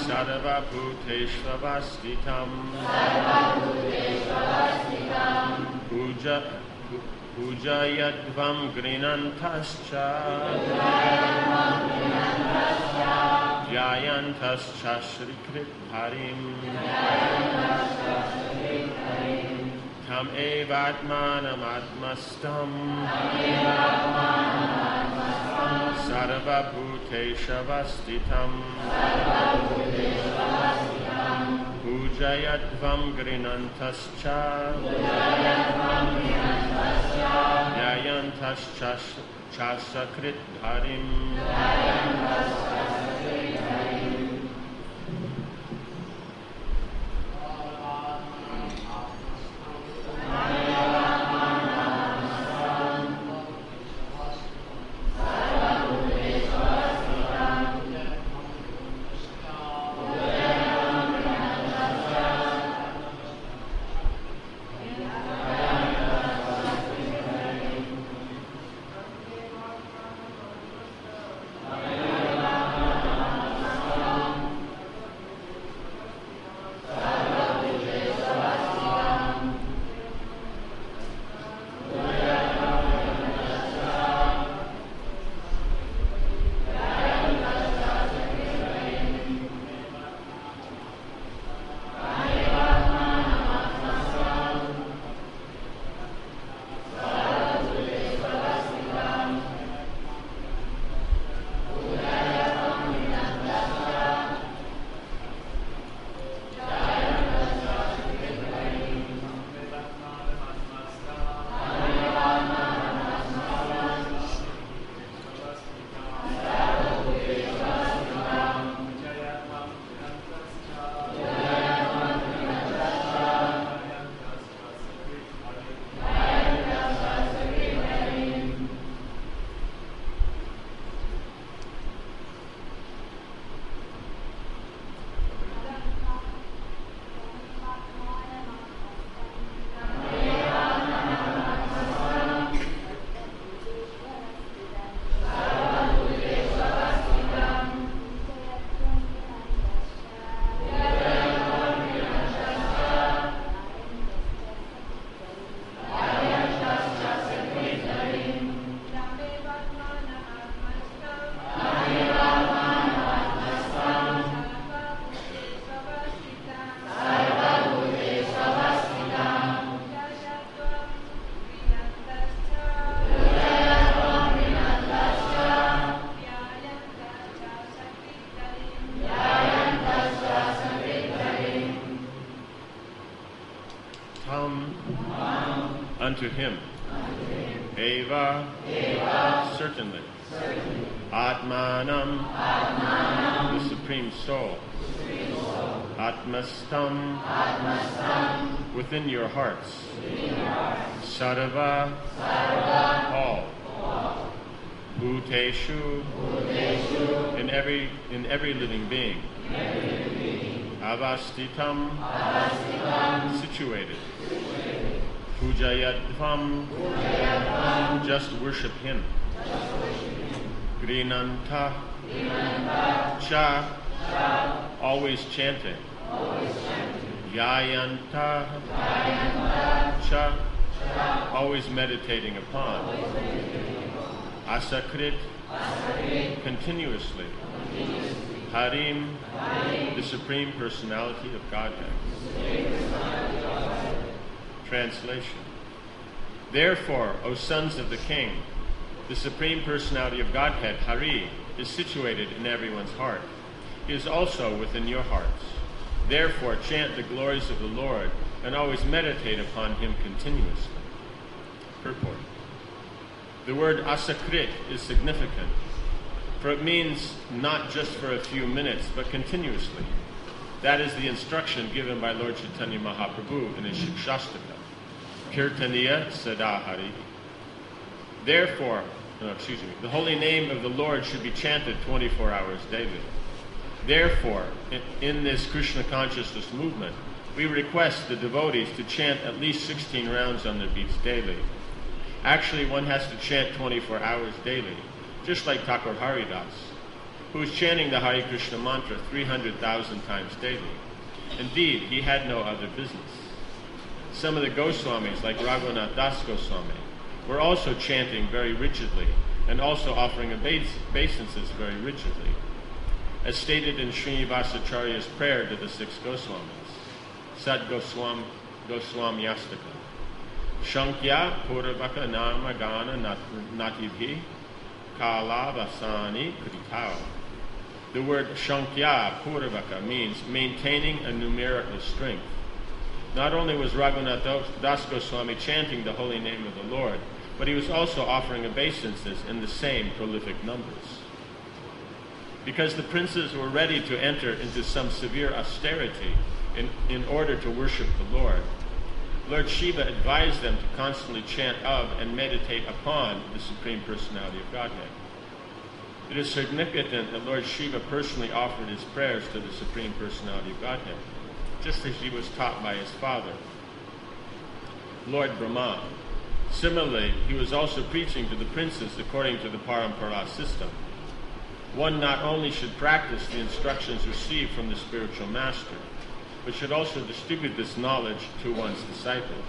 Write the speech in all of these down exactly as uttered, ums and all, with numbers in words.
Sarvabhuteshvavastitam Puja Pujayadvam Grinantascha Jayantascha Shrikrit Harim Tam evatmanam atmastam Sarvabhuteshvavastitam Pujayadvam Grinantascha Jayantascha Chasakrit Harim Unto him. Eva, Eva. Certainly. Certainly. Atmanam, Atmanam. The Supreme Soul. Supreme Soul. Atmastam, Atmastam. Within your hearts. Within your hearts. Sarva, Sarva. All. All. Bhuteshu, Bhuteshu. In every in every living being. In every living being. Avastitam, Avastitam. Situated. Situated. Pujayadvam, Pujayadvam. Just worship him. Just worship him. Grinanta, Grinanta. Cha, Cha. Always chanting. Always chanting. Yayanta, Yayanta. Cha, Cha. Always meditating upon. Always meditating upon. Asakrit, Asakrit. Continuously. Continuously. Harim, Harim. The Supreme Personality of Godhead. Translation. Therefore, O sons of the King, the Supreme Personality of Godhead, Hari, is situated in everyone's heart. He is also within your hearts. Therefore, chant the glories of the Lord and always meditate upon him continuously. Purport. The word asakrit is significant, for it means not just for a few minutes, but continuously. That is the instruction given by Lord Chaitanya Mahaprabhu in his Shikshastaka. Kirtaniya Sadahari. Therefore, no, excuse me, the holy name of the Lord should be chanted twenty-four hours daily. Therefore, in, in this Krishna consciousness movement, we request the devotees to chant at least sixteen rounds on their beats daily. Actually, one has to chant twenty-four hours daily, just like Thakur Haridas. who was chanting the Hare Krishna mantra three hundred thousand times daily. Indeed, he had no other business. Some of the Goswamis, like Raghunath Das Goswami, were also chanting very rigidly and also offering obeisances very rigidly, as stated in Srinivasacharya's prayer to the six Goswamis, Sad Goswam Goswamyastaka. Shankya Purvaka Nama Gana Natibhi Kala Vasani Kritao. The word Shankya Purvaka means maintaining a numerical strength. Not only was Raghunath Das Goswami chanting the holy name of the Lord, but he was also offering obeisances in the same prolific numbers. Because the princes were ready to enter into some severe austerity in, in order to worship the Lord, Lord Shiva advised them to constantly chant of and meditate upon the Supreme Personality of Godhead. It is significant that Lord Shiva personally offered his prayers to the Supreme Personality of Godhead, just as he was taught by his father, Lord Brahma. Similarly, he was also preaching to the princes according to the Parampara system. One not only should practice the instructions received from the spiritual master, but should also distribute this knowledge to one's disciples.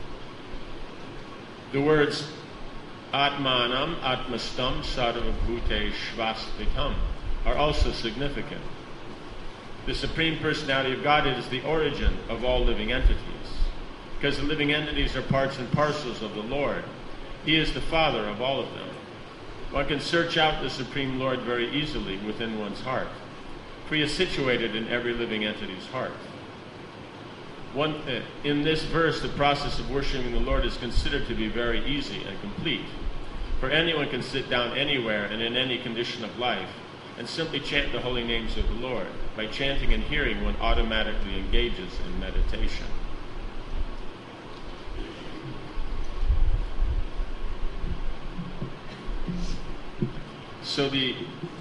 The words Atmanam Atmastam Sarvabhute Shvastitam are also significant. The Supreme Personality of Godhead is the origin of all living entities, because the living entities are parts and parcels of the Lord. He is the Father of all of them. One can search out the Supreme Lord very easily within one's heart, for he is situated in every living entity's heart. One, uh, in this verse, the process of worshiping the Lord is considered to be very easy and complete, for anyone can sit down anywhere and in any condition of life and simply chant the holy names of the Lord. By chanting and hearing, one automatically engages in meditation. So the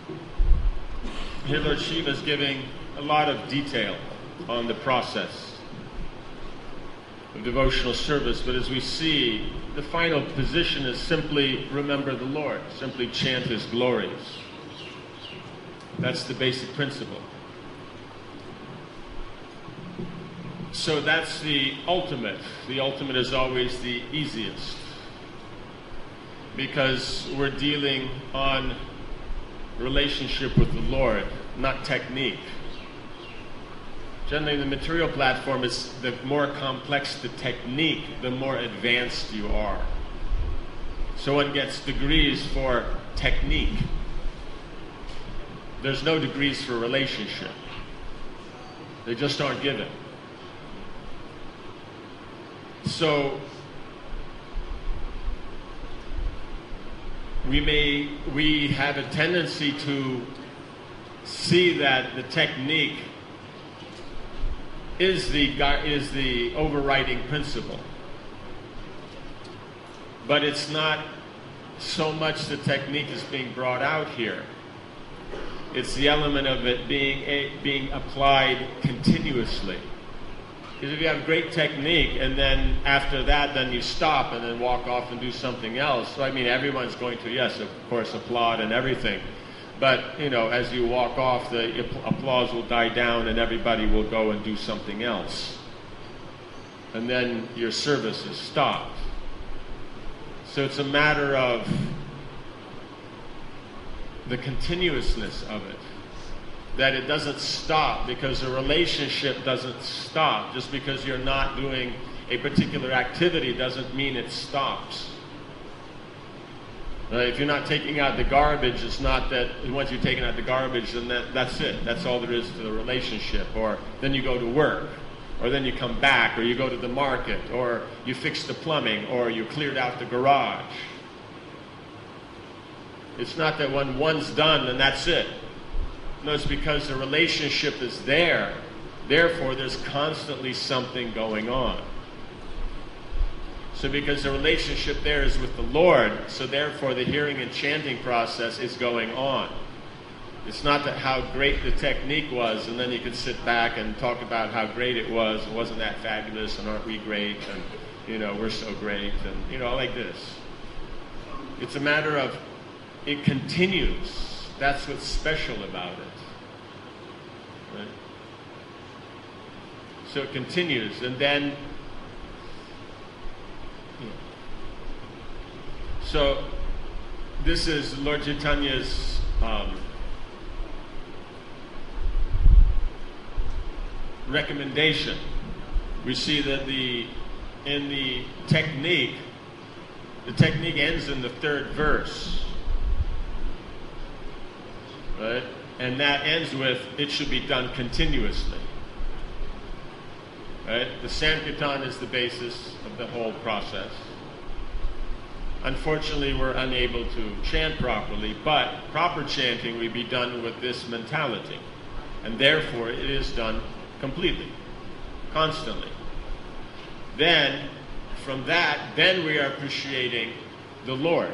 here Lord Shiva is giving a lot of detail on the process of devotional service, but as we see, the final position is simply remember the Lord, simply chant his glories. That's the basic principle. So that's the ultimate. The ultimate is always the easiest, because we're dealing on relationship with the Lord, not technique. Generally, the material platform is the more complex the technique, the more advanced you are. So one gets degrees for technique. There's no degrees for relationship. They just aren't given. So we may we have a tendency to see that the technique is the is the overriding principle, but it's not so much the technique is being brought out here. It's the element of it being a, being applied continuously. Because if you have great technique and then after that then you stop and then walk off and do something else, so I mean everyone's going to, yes, of course, applaud and everything, but you know, as you walk off, the applause will die down and everybody will go and do something else, and then your service is stopped. So it's a matter of the continuousness of it, that it doesn't stop, because the relationship doesn't stop. Just because you're not doing a particular activity doesn't mean it stops. Uh, if you're not taking out the garbage, it's not that once you've taken out the garbage, then that, that's it. That's all there is to the relationship. Or then you go to work, or then you come back, or you go to the market, or you fix the plumbing, or you cleared out the garage. It's not that when one's done, then that's it. No, it's because the relationship is there. Therefore, there's constantly something going on. So because the relationship there is with the Lord, so therefore the hearing and chanting process is going on. It's not that how great the technique was, and then you could sit back and talk about how great it was, and wasn't that fabulous, and aren't we great, and, you know, we're so great, and, you know, like this. It's a matter of, it continues. that's what's special about it. Right? So it continues, and then yeah. So this is Lord Chaitanya's um, recommendation. We see that the in the technique, the technique ends in the third verse, right? And that ends with, it should be done continuously, right? The Sankirtan is the basis of the whole process. Unfortunately, we're unable to chant properly, but proper chanting will be done with this mentality, and therefore it is done completely, constantly. Then, from that, then we are appreciating the Lord.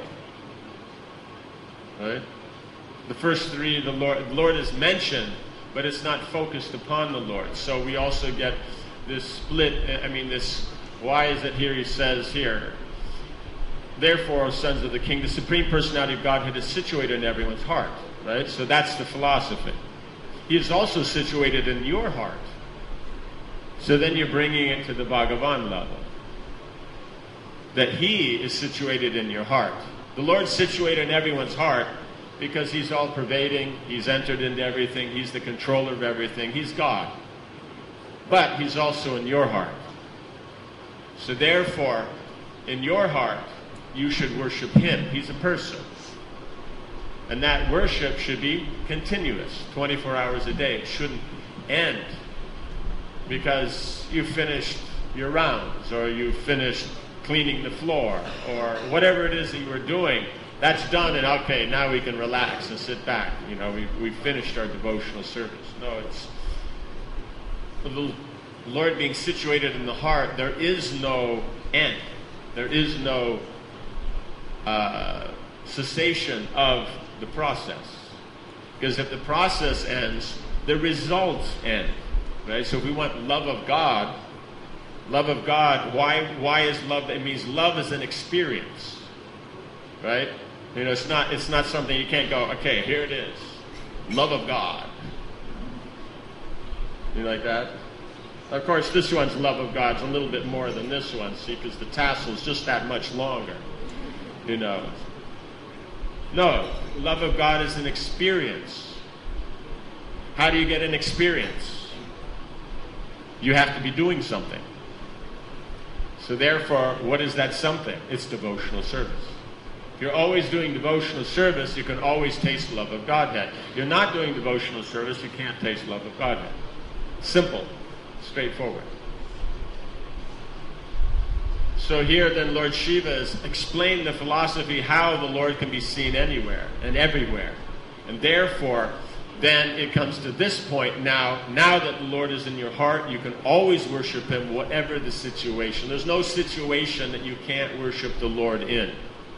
Right? The first three, the Lord, the Lord is mentioned, but it's not focused upon the Lord. So we also get this split, I mean this, why is it here he says here, therefore, O sons of the King, the Supreme Personality of Godhead is situated in everyone's heart. Right? So that's the philosophy. He is also situated in your heart. So then you're bringing it to the Bhagavan level. That He is situated in your heart. The Lord's situated in everyone's heart because He's all-pervading, He's entered into everything, He's the controller of everything, He's God. But He's also in your heart. So therefore, in your heart, you should worship Him. He's a person. And that worship should be continuous, twenty-four hours a day. It shouldn't end because you finished your rounds, or you finished cleaning the floor, or whatever it is that you were doing. That's done, and okay, now we can relax and sit back. You know, we we finished our devotional service. No, it's the Lord being situated in the heart. There is no end. There is no uh, cessation of the process. Because if the process ends, the results end. Right? So if we want love of God, love of God, why why is love? It means love is an experience. Right? You know, it's not it's not something you can't go, okay, here it is. Love of God. You like that? Of course, this one's love of God's a little bit more than this one, see, because the tassel's just that much longer. You know. No, love of God is an experience. How do you get an experience? You have to be doing something. So therefore, what is that something? It's devotional service. If you're always doing devotional service, you can always taste love of Godhead. If you're not doing devotional service, you can't taste love of Godhead. Simple. Straightforward. So here then Lord Shiva has explained the philosophy how the Lord can be seen anywhere and everywhere. And therefore, then it comes to this point now, now that the Lord is in your heart, you can always worship Him whatever the situation. There's no situation that you can't worship the Lord in.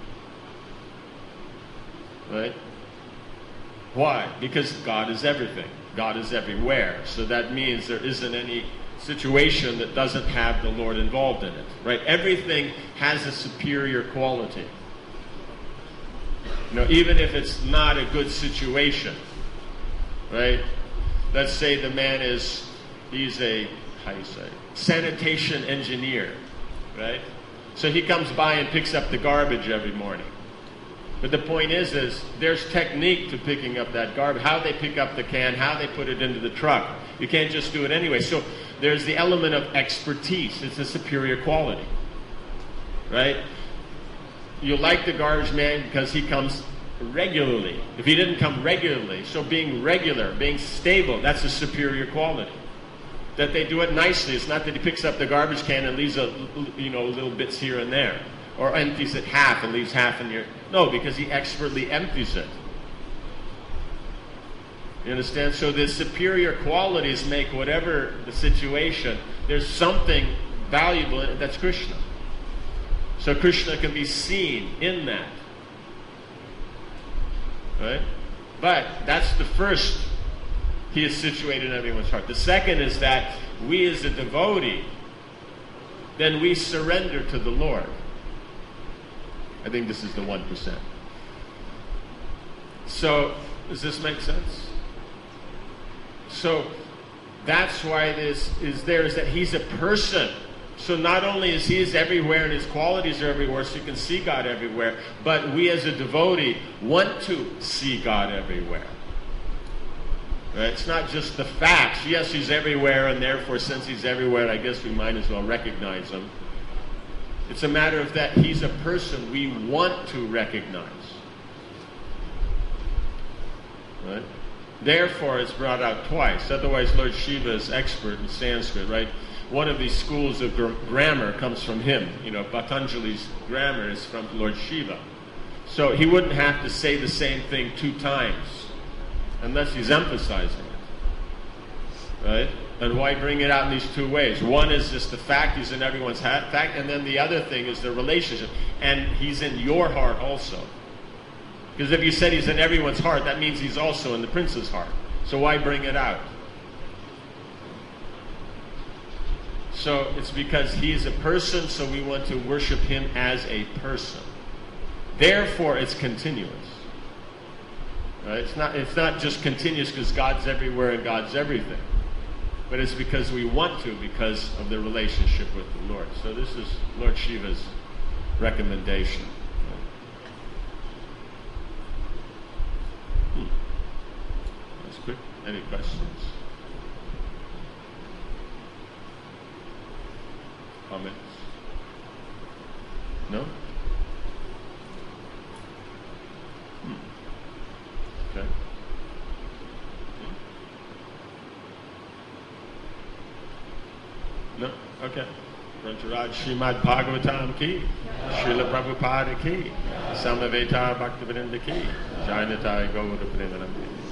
Right? Why? Because God is everything. God is everywhere. So that means there isn't any situation that doesn't have the Lord involved in it. Right? Everything has a superior quality. You know, even if it's not a good situation. Right? Let's say the man is, he's a, how do you say, sanitation engineer. Right? So he comes by and picks up the garbage every morning. But the point is, is there's technique to picking up that garbage. How they pick up the can, how they put it into the truck. You can't just do it anyway. So there's the element of expertise. It's a superior quality. Right? You like the garbage man because he comes regularly. If he didn't come regularly, so being regular, being stable, that's a superior quality. That they do it nicely. It's not that he picks up the garbage can and leaves a, you know, little bits here and there. Or empties it half and leaves half in your... No, because he expertly empties it. You understand? So the superior qualities make whatever the situation, there's something valuable in it that's Krishna. So Krishna can be seen in that. Right? But that's the first. He is situated in everyone's heart. The second is that we as a devotee, then we surrender to the Lord. I think this is the one percent. So Does this make sense? So that's why this is there, is that he's a person. So not only is he is everywhere and his qualities are everywhere, so you can see God everywhere, but we as a devotee want to see God everywhere. Right? It's not just the facts. Yes, he's everywhere, and therefore since he's everywhere, I guess we might as well recognize him. It's a matter of that he's a person we want to recognize. Right? Therefore, it's brought out twice. Otherwise, Lord Shiva is expert in Sanskrit, right? One of these schools of gr- grammar comes from him. You know, Patanjali's grammar is from Lord Shiva. So he wouldn't have to say the same thing two times unless he's emphasizing it. Right? And why bring it out in these two ways? One is just the fact he's in everyone's ha- fact, and then the other thing is the relationship. And he's in your heart also. Because if you said he's in everyone's heart, that means he's also in the prince's heart. So why bring it out? So it's because he is a person, so we want to worship him as a person. Therefore, it's continuous. Right? It's not, it's not just continuous because God's everywhere and God's everything. But it's because we want to, because of the relationship with the Lord. So this is Lord Shiva's recommendation. Hmm. That's quick. Any questions? Comments? No? Hmm. Okay. No? Okay. Grantaraj Srimad Bhagavatam ki, Srila Prabhupada ki, Samaveta Bhaktivinoda ki, Jainatai Gaura Premanam ki.